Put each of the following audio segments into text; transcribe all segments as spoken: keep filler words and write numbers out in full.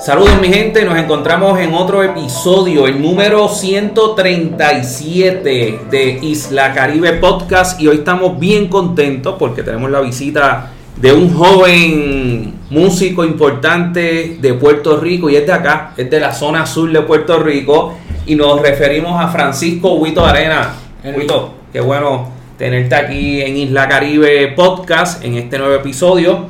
Saludos mi gente, nos encontramos en otro episodio, el número ciento treinta y siete de Isla Caribe Podcast, y hoy estamos bien contentos porque tenemos la visita de un joven músico importante de Puerto Rico, y es de acá, es de la zona sur de Puerto Rico, y nos referimos a Francisco Huito Arenas. Huito, qué bueno tenerte aquí en Isla Caribe Podcast en este nuevo episodio.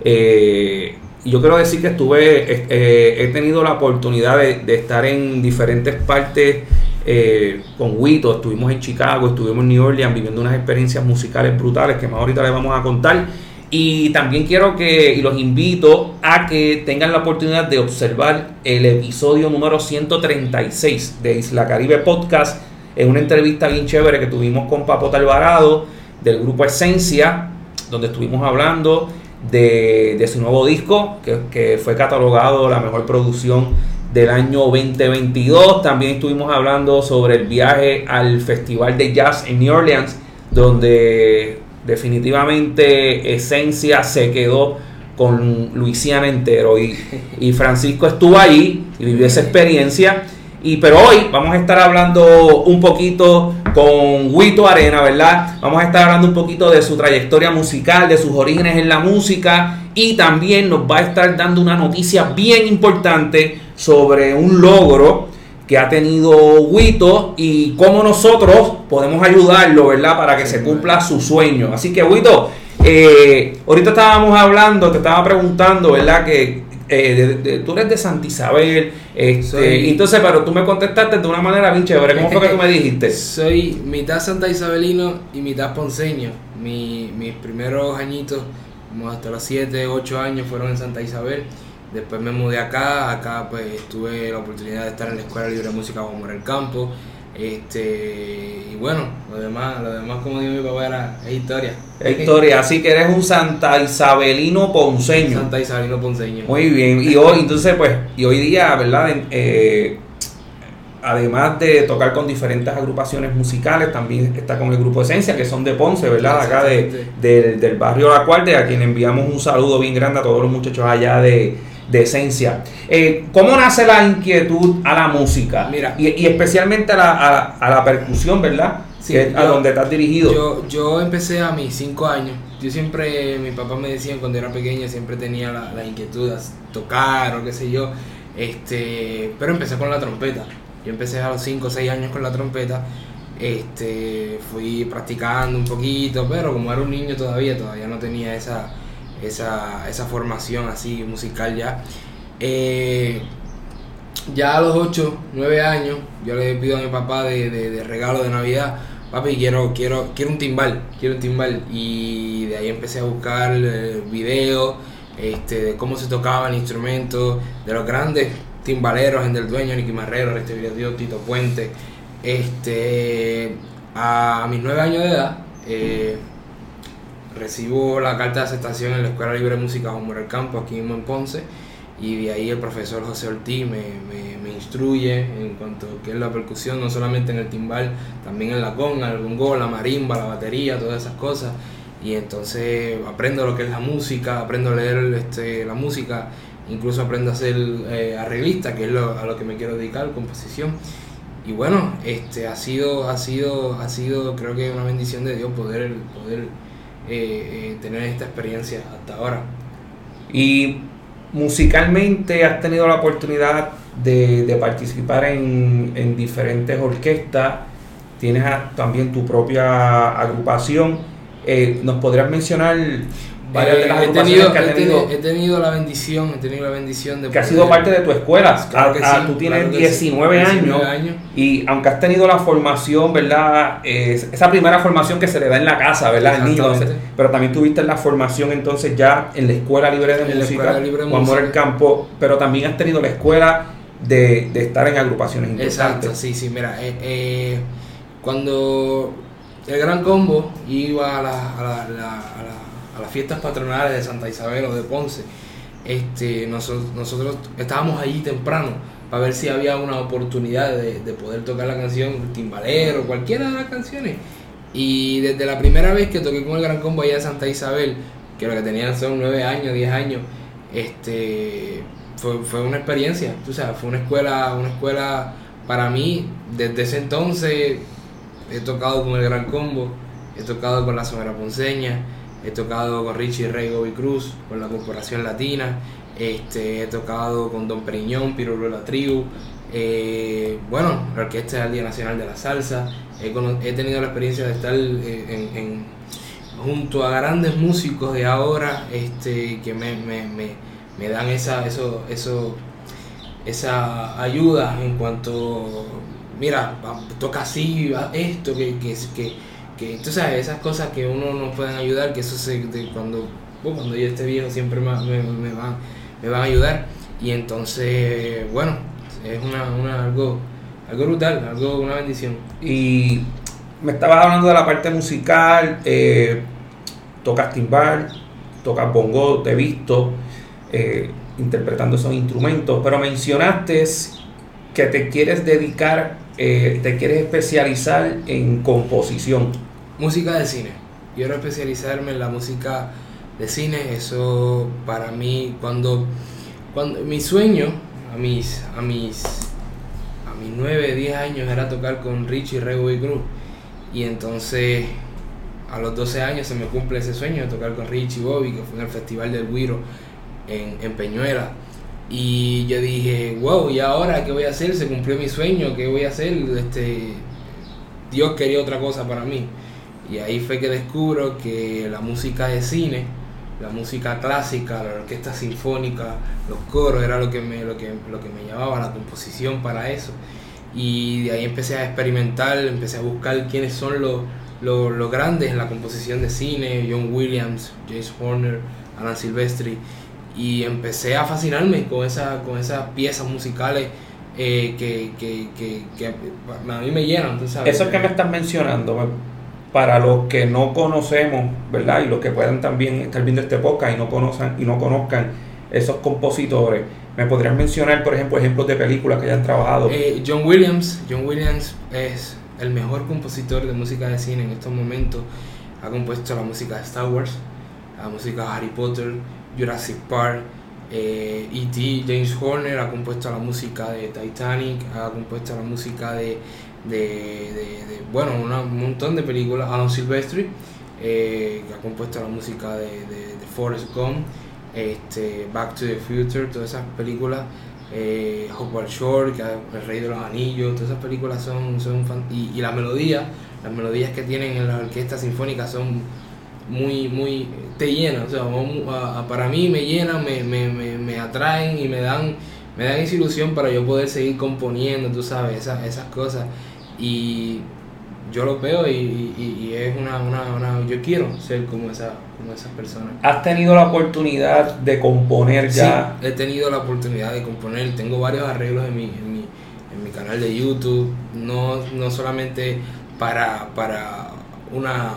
Eh, yo quiero decir que estuve, eh, he tenido la oportunidad de, de estar en diferentes partes eh, con Huito. Estuvimos en Chicago, estuvimos en New Orleans viviendo unas experiencias musicales brutales que más ahorita les vamos a contar. Y también quiero que, y los invito a que tengan la oportunidad de observar el episodio número ciento treinta y seis de Isla Caribe Podcast. Es una entrevista bien chévere que tuvimos con Papota Alvarado del grupo Esencia, donde estuvimos hablando de, de su nuevo disco, que, que fue catalogado la mejor producción del año veinte veintidós. También estuvimos hablando sobre el viaje al Festival de Jazz en New Orleans, donde definitivamente Esencia se quedó con Luisiana entero, y, y Francisco estuvo ahí y vivió esa experiencia. Y pero hoy vamos a estar hablando un poquito con Huito Arenas, ¿verdad? Vamos a estar hablando un poquito de su trayectoria musical, de sus orígenes en la música, y también nos va a estar dando una noticia bien importante sobre un logro que ha tenido Huito y cómo nosotros podemos ayudarlo, ¿verdad? Para que se cumpla su sueño. Así que, Huito, eh, ahorita estábamos hablando, te estaba preguntando, ¿verdad? Que eh, de, de, tú eres de Santa Isabel, este, Soy... entonces, pero tú me contestaste de una manera bien chévere. ¿Cómo fue que tú me dijiste? Soy mitad santa isabelino y mitad ponceño. Mi, mis primeros añitos, como hasta los siete, ocho años, fueron en Santa Isabel. Después me mudé acá, acá pues tuve la oportunidad de estar en la Escuela Libre de Música Juan Manuel Campos. Este, y bueno, lo demás, lo demás como dijo mi papá, era, es historia. Es historia, así que eres un Santa Isabelino ponceño. Santa Isabelino ponceño. Muy bien, y hoy, entonces pues, y hoy día, ¿verdad? Eh, además de tocar con diferentes agrupaciones musicales, también está con el grupo Esencia, que son de Ponce, ¿verdad? Acá de, de, del barrio La Cuarta, a quien enviamos un saludo bien grande a todos los muchachos allá de, de Esencia. Eh, ¿Cómo nace la inquietud a la música? Mira, y, y especialmente a la, a, a la percusión, ¿verdad? Sí, que es yo, a donde estás dirigido. Yo, yo empecé a mis cinco años. Yo siempre, mi papá me decía cuando era pequeño, siempre tenía la, la inquietud de tocar o qué sé yo. Este, pero empecé con la trompeta. Yo empecé a los cinco o seis años con la trompeta. Este, fui practicando un poquito, pero como era un niño todavía, todavía no tenía esa, esa, esa formación así musical ya. Eh, ya a los ocho, nueve años, yo le pido a mi papá de, de, de regalo de Navidad: papi, quiero, quiero, quiero un timbal, quiero un timbal. Y de ahí empecé a buscar eh, videos este, de cómo se tocaba el instrumento, de los grandes timbaleros, en del Dueño, Nicky Marrero, Restevio Dios, Tito Puente. Este, a mis nueve años de edad, eh, recibo la carta de aceptación en la Escuela Libre de Música Juan Manuel Campos, aquí mismo en Ponce, y de ahí el profesor José Ortiz me, me, me instruye en cuanto a qué es la percusión, no solamente en el timbal, también en la conga, el bongo, la marimba, la batería, todas esas cosas. Y entonces aprendo lo que es la música, aprendo a leer este, la música, incluso aprendo a ser eh, arreglista, que es lo, a lo que me quiero dedicar, composición. Y bueno, este ha sido, ha sido, ha sido, creo que una bendición de Dios poder, poder eh, eh, tener esta experiencia hasta ahora. Y musicalmente has tenido la oportunidad de, de participar en, en diferentes orquestas, tienes a, también tu propia agrupación. Eh, ¿Nos podrías mencionar varias eh, de las he agrupaciones tenido, que has he tenido? tenido? He tenido la bendición, he tenido la bendición de que poder, ha sido parte de tu escuela. Claro que a, a, sí, tú tienes claro que diecinueve, sí, años, diecinueve años, y aunque has tenido la formación, ¿verdad? Eh, esa primera formación que se le da en la casa, ¿verdad? Al niño, pero también tuviste la formación entonces ya en la Escuela Libre de en Música, Libre de Juan Música. Manuel Campos, pero también has tenido la escuela de, de estar en agrupaciones importantes. Exacto, sí, sí, mira, eh, eh, cuando el Gran Combo iba a, la, a, la, la, a, la, a las fiestas patronales de Santa Isabel o de Ponce, este, nosotros, nosotros estábamos allí temprano para ver si había una oportunidad de, de poder tocar la canción Timbalero, cualquiera de las canciones. Y desde la primera vez que toqué con el Gran Combo allá en Santa Isabel, que lo que tenían son nueve años, diez años, este, fue, fue una experiencia, tú sabes, fue una escuela, una escuela para mí. Desde ese entonces he tocado con el Gran Combo, he tocado con la Sonora Ponceña, he tocado con Richie Ray Bobby Cruz, con la Corporación Latina, este, he tocado con Don Periñón, Pirulo La Tribu, eh, bueno, la Orquesta del Día Nacional de la Salsa. He, he tenido la experiencia de estar eh, en, en, junto a grandes músicos de ahora, este, que me, me, me, me dan esa, eso, eso, esa ayuda en cuanto, mira, toca así, esto, que, que, que, que tú sabes, esas cosas que uno nos pueden ayudar, que eso se, de, cuando, oh, cuando yo esté viejo siempre me, me, me, van, me van a ayudar. Y entonces, bueno, es una, una algo, algo brutal, algo, una bendición. Y me estabas hablando de la parte musical, eh, tocas timbal, tocas bongo, te he visto eh, interpretando esos instrumentos, pero mencionaste que te quieres dedicar, eh, te quieres especializar en composición. Música de cine. Quiero especializarme en la música de cine. Eso para mí, cuando, cuando mi sueño a mis, a mis, a mis nueve, diez años era tocar con Richie Ray Bobby Cruz. Y entonces a los doce años se me cumple ese sueño de tocar con Richie Bobby, que fue en el Festival del Guiro en, en Peñuela. Y yo dije, wow, ¿y ahora qué voy a hacer? Se cumplió mi sueño, ¿qué voy a hacer? Este, Dios quería otra cosa para mí. Y ahí fue que descubro que la música de cine, la música clásica, la orquesta sinfónica, los coros, era lo que me, lo que, lo que me llamaba, la composición para eso. Y de ahí empecé a experimentar, empecé a buscar quiénes son los, los, los grandes en la composición de cine, John Williams, James Horner, Alan Silvestri. Y empecé a fascinarme con, esa, con esas piezas musicales eh, que, que, que, que a mí me llenan, tú sabes. Eso que me estás mencionando, para los que no conocemos, ¿verdad? Y los que puedan también estar viendo este podcast y no conozcan, y no conozcan esos compositores, ¿me podrías mencionar, por ejemplo, ejemplos de películas que hayan trabajado? Eh, John Williams, John Williams es el mejor compositor de música de cine en estos momentos. Ha compuesto la música de Star Wars, la música de Harry Potter, Jurassic Park, eh, E T James Horner ha compuesto la música de Titanic, ha compuesto la música de, de, de, de bueno, una, un montón de películas. Alan Silvestri, eh, que ha compuesto la música de, de, de Forrest Gump, este, Back to the Future, todas esas películas, eh, Howard Shore, que El Rey de los Anillos, todas esas películas son, son fan, y, y las melodías, las melodías que tienen en las orquestas sinfónicas son muy, muy, te llenan, o sea, a, a, para mí me llenan, me, me, me, me atraen y me dan, me dan esa ilusión para yo poder seguir componiendo, tú sabes, esas, esas cosas. Y yo lo veo y, y, y es una, una, una, yo quiero ser como, esa, como esas personas. ¿Has tenido la oportunidad de componer ya? Sí, he tenido la oportunidad de componer, tengo varios arreglos en mi, en mi, en mi canal de YouTube, no, no solamente para, para una...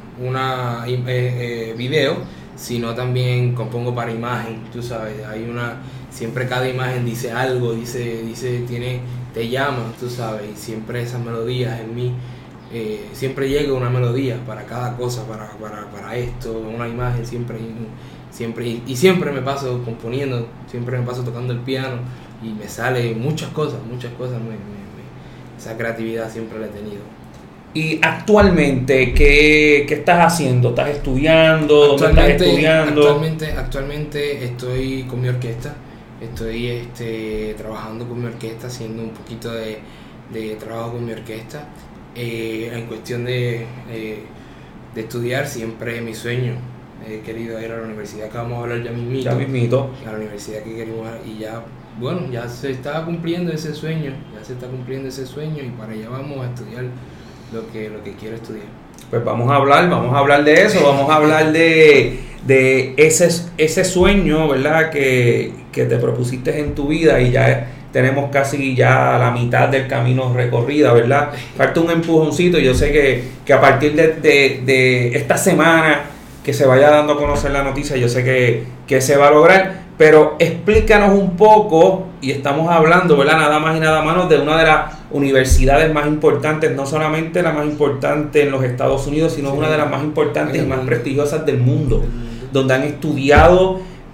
una eh, eh, video, sino también compongo para imagen, tú sabes, hay una, siempre cada imagen dice algo, dice, dice, tiene, te llama, tú sabes, y siempre esas melodías en mí, eh, siempre llega una melodía para cada cosa, para, para, para esto, una imagen, siempre, siempre, y, y siempre me paso componiendo, siempre me paso tocando el piano, y me sale muchas cosas, muchas cosas, me, me, me, esa creatividad siempre la he tenido. Y actualmente, ¿qué, qué estás haciendo? ¿Estás estudiando? ¿Dónde estás estudiando? Actualmente, actualmente estoy con mi orquesta, estoy este, trabajando con mi orquesta, haciendo un poquito de, de trabajo con mi orquesta. Eh, en cuestión de, eh, de estudiar, siempre mi sueño, he querido ir a la universidad, que vamos a hablar ya mismito, ya mismito. A la universidad que queremos, y ya, bueno, ya se está cumpliendo ese sueño, ya se está cumpliendo ese sueño, y para allá vamos a estudiar lo que, lo que quiero estudiar. Pues vamos a hablar, vamos a hablar de eso, vamos a hablar de, de ese, ese sueño, ¿verdad? Que, que te propusiste en tu vida, y ya tenemos casi ya la mitad del camino recorrida, ¿verdad? Falta un empujoncito. Yo sé que, que a partir de, de, de esta semana que se vaya dando a conocer la noticia, yo sé que, que se va a lograr. Pero explícanos un poco, y estamos hablando, ¿verdad? Nada más y nada menos de una de las universidades más importantes, no solamente la más importante en los Estados Unidos, sino sí, una de las más importantes y más prestigiosas del mundo, donde han estudiado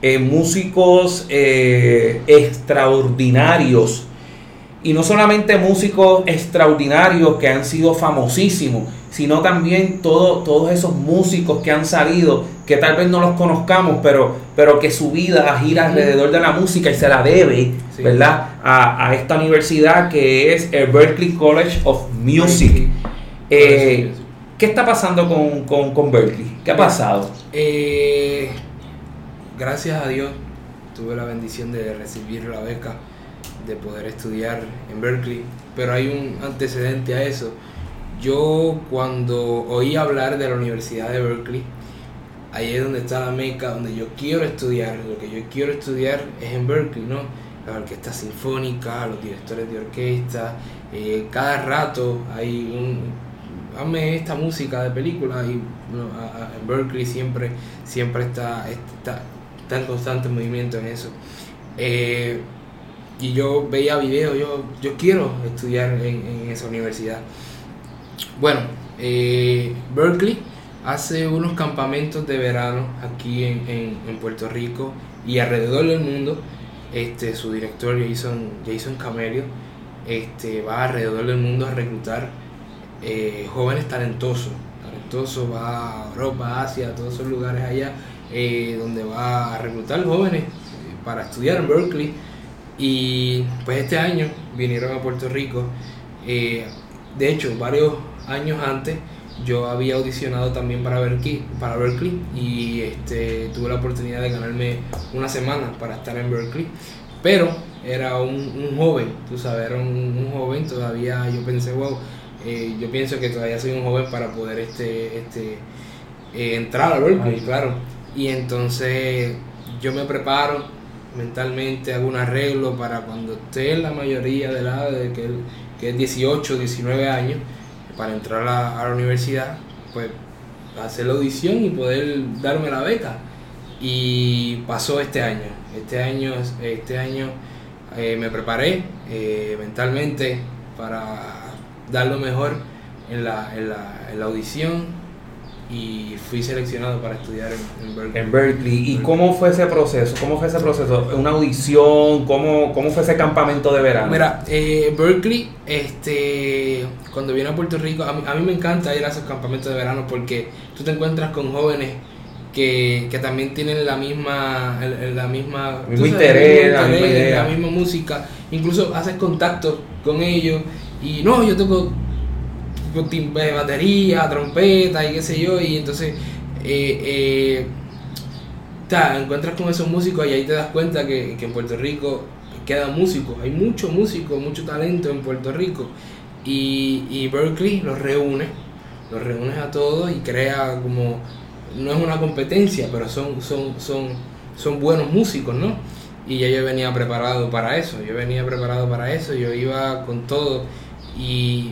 eh, músicos eh, extraordinarios, y no solamente músicos extraordinarios que han sido famosísimos, sino también todo, todos esos músicos que han salido, que tal vez no los conozcamos, pero, pero que su vida gira alrededor de la música y se la debe, sí, ¿verdad? A, a esta universidad que es el Berklee College of Music. Eh, ¿Qué está pasando con, con, con Berklee? ¿Qué ha pasado? Eh, gracias a Dios tuve la bendición de recibir la beca, de poder estudiar en Berklee, pero hay un antecedente a eso. Yo cuando oí hablar de la Universidad de Berklee, ahí es donde está la meca, donde yo quiero estudiar. Lo que yo quiero estudiar es en Berklee, ¿no? Las orquestas sinfónicas, los directores de orquesta, eh, cada rato hay un... Hazme esta música de película y no, a, a, en Berklee siempre, siempre está, está, está en constante movimiento en eso. Eh, y yo veía videos, yo, yo quiero estudiar en, en esa universidad. Bueno, eh, Berklee hace unos campamentos de verano aquí en, en, en Puerto Rico y alrededor del mundo. Este, su director Jason, Jason Camelio este, va alrededor del mundo a reclutar eh, jóvenes talentosos. Talentosos, va a Europa, Asia, a todos esos lugares allá, eh, donde va a reclutar jóvenes eh, para estudiar en Berklee. Y pues este año vinieron a Puerto Rico. Eh, de hecho, varios años antes yo había audicionado también para Berklee, para Berklee y este, tuve la oportunidad de ganarme una semana para estar en Berklee, pero era un, un joven, tú sabes, era un, un joven, todavía yo pensé, wow, eh, yo pienso que todavía soy un joven para poder este, este, eh, entrar a Berklee, claro, y entonces yo me preparo mentalmente, hago un arreglo para cuando esté en la mayoría de edad, de que, que es dieciocho, diecinueve años, para entrar a la, a la universidad, pues hacer la audición y poder darme la beca. Y pasó este año. Este año, este año eh, me preparé eh, mentalmente para dar lo mejor en la, en la, en la audición y fui seleccionado para estudiar en, en Berklee. En Berklee. ¿Y cómo fue ese proceso? ¿Cómo fue ese proceso? ¿Una audición? ¿Cómo, cómo fue ese campamento de verano? Mira, eh, Berklee, este, cuando viene a Puerto Rico, a mí, a mí me encanta ir a esos campamentos de verano porque tú te encuentras con jóvenes que, que también tienen la misma, el, la misma, el mismo interés, la, la, misma idea. la misma música, incluso haces contacto con ellos y no, yo toco batería, trompeta y qué sé yo, y entonces eh, eh, ta, encuentras con esos músicos y ahí te das cuenta que, que en Puerto Rico quedan músicos, hay mucho músico, mucho talento en Puerto Rico y, y Berklee los reúne, los reúne a todos y crea como, no es una competencia, pero son, son, son, son buenos músicos, ¿no? Y ya yo venía preparado para eso, yo venía preparado para eso, yo iba con todo y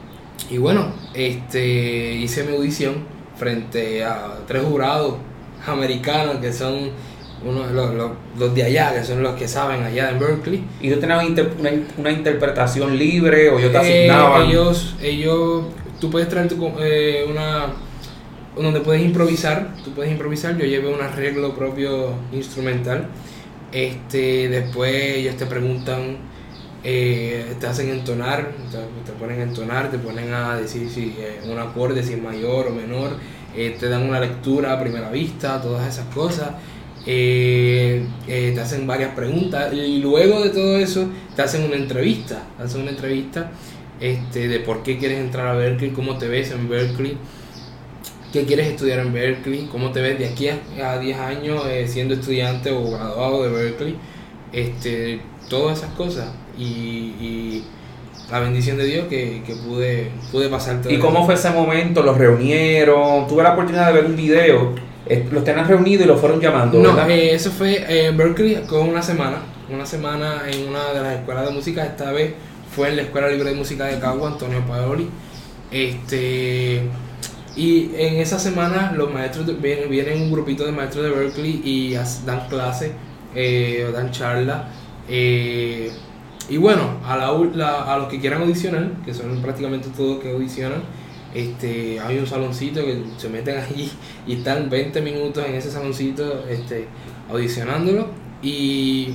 Y bueno, este, hice mi audición frente a tres jurados americanos que son uno, los, los, los de allá, que son los que saben allá en Berklee. ¿Y tú tenías una, inter, una, una interpretación libre o yo te asignaba? Eh, ellos, ellos, tú puedes traer tu, eh, una, donde puedes improvisar, tú puedes improvisar, yo llevé un arreglo propio instrumental. Este, después ellos te preguntan, Eh, te hacen entonar, te, te ponen a entonar, te ponen a decir si eh, un acorde, si es mayor o menor, eh, te dan una lectura a primera vista, todas esas cosas, eh, eh, te hacen varias preguntas y luego de todo eso te hacen una entrevista, te hacen una entrevista este, de por qué quieres entrar a Berklee, cómo te ves en Berklee, qué quieres estudiar en Berklee, cómo te ves de aquí a diez años eh, siendo estudiante o graduado de Berklee, este, todas esas cosas. Y, y la bendición de Dios que, que pude, pude pasar todo. ¿Y cómo fue ese momento? ¿Los reunieron? Tuve la oportunidad de ver un video. ¿Los tenían reunido y los fueron llamando? No, eh, eso fue en eh, Berklee con una semana. Una semana en una de las escuelas de música. Esta vez fue en la Escuela Libre de Música de Cagua, Antonio Paoli. Este, y en esa semana los maestros de, vienen, vienen un grupito de maestros de Berklee y dan clases, eh, dan charlas. Eh, Y bueno, a, la, la, a los que quieran audicionar, que son prácticamente todos que audicionan, Este, hay un saloncito que se meten allí y están veinte minutos en ese saloncito este, audicionándolo. Y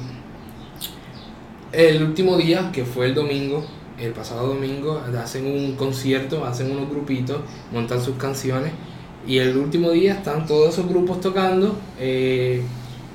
el último día, que fue el domingo, el pasado domingo, hacen un concierto, hacen unos grupitos, montan sus canciones. Y el último día están todos esos grupos tocando. Eh,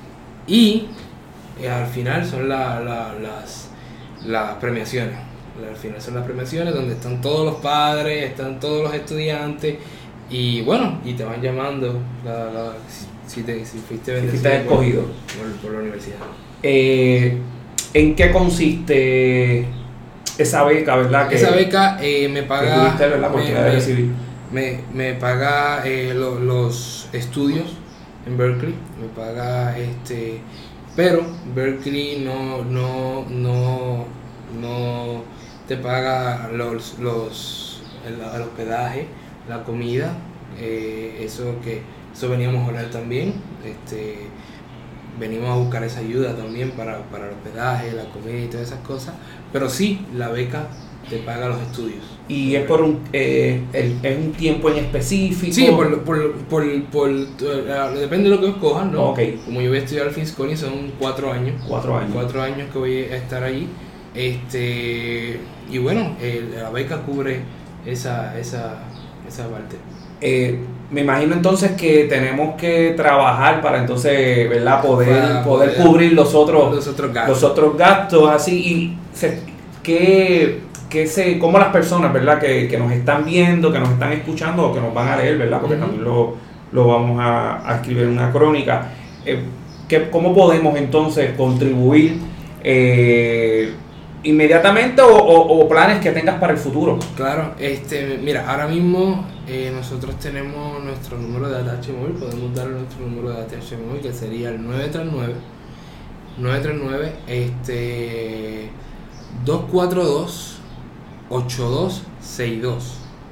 y eh, al final son la, la, las, las premiaciones. Al final son las premiaciones donde están todos los padres, están todos los estudiantes y bueno, y te van llamando la, la, si, te, si fuiste bendecido, si fuiste escogido por, por la universidad. Eh, ¿En qué consiste esa beca, verdad? Que, esa beca eh, me paga, que tuviste la oportunidad de recibir. Me, me paga eh, lo, los estudios en Berkeley, me paga este, pero Berkeley no, no, no, no te paga los, los, el, el hospedaje, la comida, eh, eso que eso veníamos a hablar también, este, venimos a buscar esa ayuda también para, para el hospedaje, la comida y todas esas cosas, pero sí, la beca te paga los estudios. ¿Y es por un, eh, el, es un tiempo en específico? Sí, por, por, por, por, por depende de lo que escojan, ¿no? Okay. Como yo voy a estudiar al King's College son cuatro años. Cuatro años. Cuatro años que voy a estar allí. Este, y bueno, el, la beca cubre esa, esa, esa parte. Eh, me imagino entonces que tenemos que trabajar para entonces, ¿verdad? Poder, Para poder, poder cubrir los otros, los otros gastos. Los otros gastos así. Y se, que, que se, como las personas, ¿verdad? Que, que nos están viendo, que nos están escuchando o que nos van a leer, ¿verdad? Porque uh-huh. también lo, lo vamos a, a escribir en una crónica. Eh, que, ¿Cómo podemos entonces contribuir eh, inmediatamente o, o, o planes que tengas para el futuro? Claro, este, mira, ahora mismo eh, nosotros tenemos nuestro número de A T H móvil, podemos dar nuestro número de A T H móvil que sería el nueve tres nueve nueve tres nueve este, dos cuatro dos ocho dos seis dos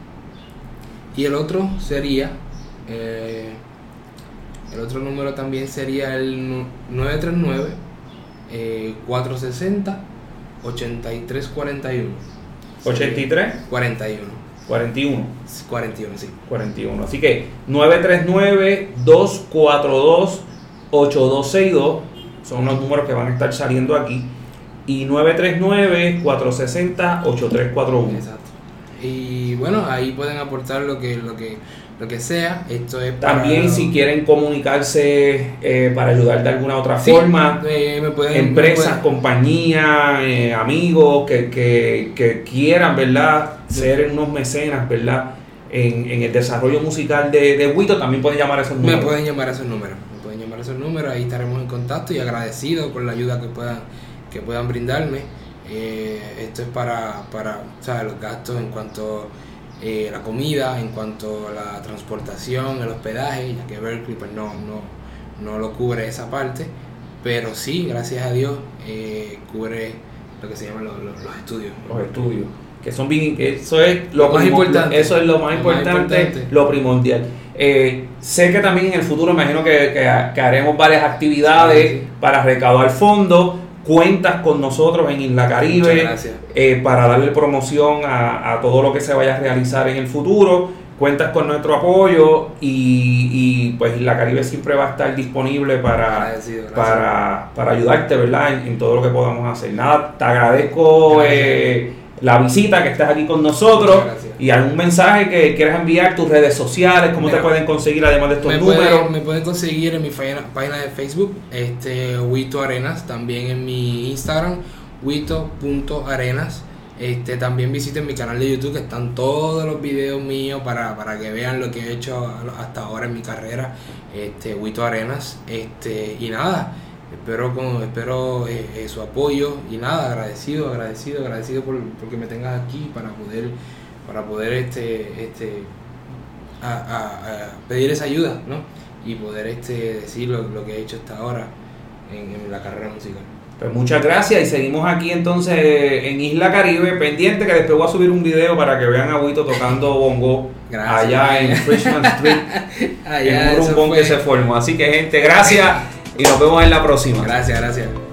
y el otro sería eh, el otro número también sería el nueve tres nueve cuatro seis cero ochenta y tres cuarenta y uno. ¿ochenta y tres? cuarenta y uno. cuarenta y uno. cuarenta y uno, sí. cuarenta y uno. Así que nueve tres nueve dos cuatro dos ocho dos seis dos son los números que van a estar saliendo aquí. Y nueve tres nueve cuatro seis cero ocho tres cuatro uno. Exacto. Y bueno, ahí pueden aportar lo que lo que lo que sea. Esto es para... También si quieren comunicarse eh, para ayudar de alguna otra sí, forma, eh, me pueden, empresas, me pueden... compañías, eh, amigos que, que, que quieran, ¿verdad? Ser unos mecenas, ¿verdad? En, en el desarrollo musical de, de Huito, también pueden llamar a esos números. Me pueden llamar a esos números, me pueden llamar a esos números, ahí estaremos en contacto y agradecidos con la ayuda que puedan, que puedan brindarme. Eh, esto es para, para ¿sabes? Los gastos en cuanto eh, la comida, en cuanto a la transportación, el hospedaje, ya que Berkeley pues no, no, no lo cubre esa parte, pero sí, gracias a Dios, eh, cubre lo que se llaman los, los, los estudios. Los estudios, que son bien, eso es lo, lo más primo, importante. Eso es lo más, lo importante, más importante, lo primordial. Eh, sé que también en el futuro imagino que, que, que haremos varias actividades sí, sí. para recaudar fondos. Cuentas con nosotros en Isla Caribe eh, para darle promoción a, a todo lo que se vaya a realizar en el futuro. Cuentas con nuestro apoyo y, y pues Isla Caribe siempre va a estar disponible para, para, para ayudarte, ¿verdad? En, en todo lo que podamos hacer. Nada, te agradezco eh, la visita, que estés aquí con nosotros y algún mensaje que quieras enviar, tus redes sociales, cómo Mira, te pueden conseguir además de estos me números. Pueden, me pueden conseguir en mi página, página de Facebook, este, Huito Arenas, también en mi Instagram, huito punto arenas. Este, también visiten mi canal de YouTube, que están todos los videos míos para, para que vean lo que he hecho hasta ahora en mi carrera, este, Huito Arenas. Este, y nada, espero con, espero eh, eh, su apoyo y nada, agradecido, agradecido, agradecido por porque me tengas aquí para poder para poder este este a, a, a pedir esa ayuda, ¿no? Y poder este decir lo, lo que he hecho hasta ahora en, en la carrera musical. Pues muchas gracias y seguimos aquí entonces en Isla Caribe, pendiente que después voy a subir un video para que vean a Huito tocando bongo gracias. Allá en Richmond Street, allá en un rumbón que se formó. Así que gente, gracias y nos vemos en la próxima. Gracias, gracias.